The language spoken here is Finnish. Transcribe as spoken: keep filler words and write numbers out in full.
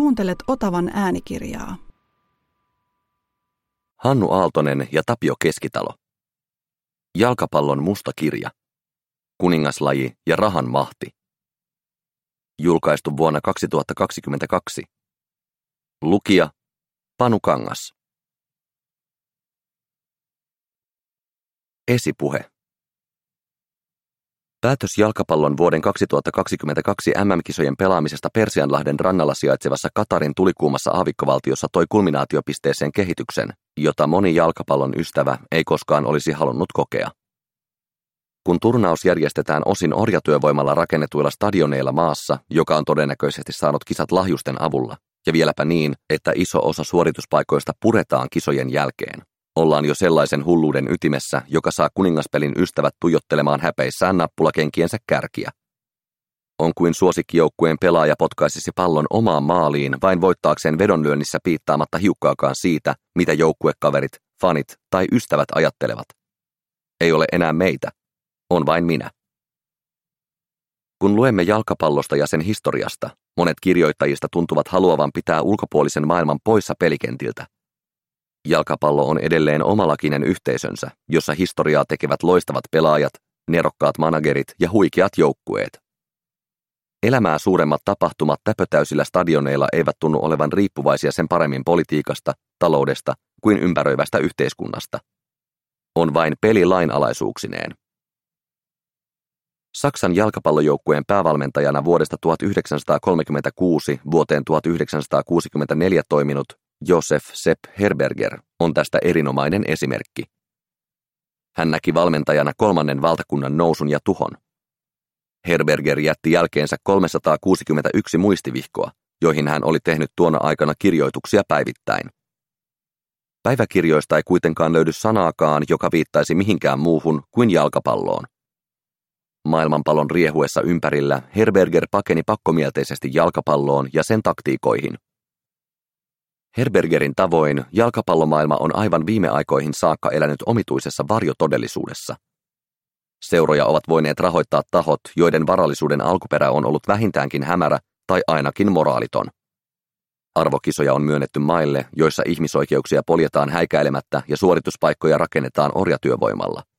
Kuuntelet Otavan äänikirjaa. Hannu Aaltonen ja Tapio Keskitalo. Jalkapallon musta kirja. Kuningaslaji ja rahan mahti. Julkaistu vuonna kaksituhattakaksikymmentäkaksi. Lukija Panu Kangas. Esipuhe. Päätös jalkapallon vuoden kaksituhattakaksikymmentäkaksi M M-kisojen pelaamisesta Persianlahden rannalla sijaitsevassa Katarin tulikuumassa aavikkovaltiossa toi kulminaatiopisteeseen kehityksen, jota moni jalkapallon ystävä ei koskaan olisi halunnut kokea. Kun turnaus järjestetään osin orjatyövoimalla rakennetuilla stadioneilla maassa, joka on todennäköisesti saanut kisat lahjusten avulla, ja vieläpä niin, että iso osa suorituspaikoista puretaan kisojen jälkeen, ollaan jo sellaisen hulluuden ytimessä, joka saa kuningaspelin ystävät tuijottelemaan häpeissään nappulakenkiensä kärkiä. On kuin suosikkijoukkueen pelaaja potkaisisi pallon omaan maaliin vain voittaakseen vedonlyönnissä piittaamatta hiukkaakaan siitä, mitä joukkuekaverit, fanit tai ystävät ajattelevat. Ei ole enää meitä. On vain minä. Kun luemme jalkapallosta ja sen historiasta, monet kirjoittajista tuntuvat haluavan pitää ulkopuolisen maailman poissa pelikentiltä. Jalkapallo on edelleen omalakinen yhteisönsä, jossa historiaa tekevät loistavat pelaajat, nerokkaat managerit ja huikeat joukkueet. Elämää suuremmat tapahtumat täpötäysillä stadioneilla eivät tunnu olevan riippuvaisia sen paremmin politiikasta, taloudesta kuin ympäröivästä yhteiskunnasta. On vain peli lainalaisuuksineen. Saksan jalkapallojoukkueen päävalmentajana vuodesta tuhatyhdeksänsataakolmekymmentäkuusi vuoteen tuhatyhdeksänsataakuusikymmentäneljä toiminut Josef Sepp Herberger on tästä erinomainen esimerkki. Hän näki valmentajana kolmannen valtakunnan nousun ja tuhon. Herberger jätti jälkeensä kolmesataakuusikymmentäyksi muistivihkoa, joihin hän oli tehnyt tuona aikana kirjoituksia päivittäin. Päiväkirjoista ei kuitenkaan löydy sanaakaan, joka viittaisi mihinkään muuhun kuin jalkapalloon. Maailmanpallon riehuessa ympärillä Herberger pakeni pakkomielteisesti jalkapalloon ja sen taktiikoihin. Herbergerin tavoin jalkapallomaailma on aivan viime aikoihin saakka elänyt omituisessa varjotodellisuudessa. Seuroja ovat voineet rahoittaa tahot, joiden varallisuuden alkuperä on ollut vähintäänkin hämärä tai ainakin moraaliton. Arvokisoja on myönnetty maille, joissa ihmisoikeuksia poljetaan häikäilemättä ja suorituspaikkoja rakennetaan orjatyövoimalla.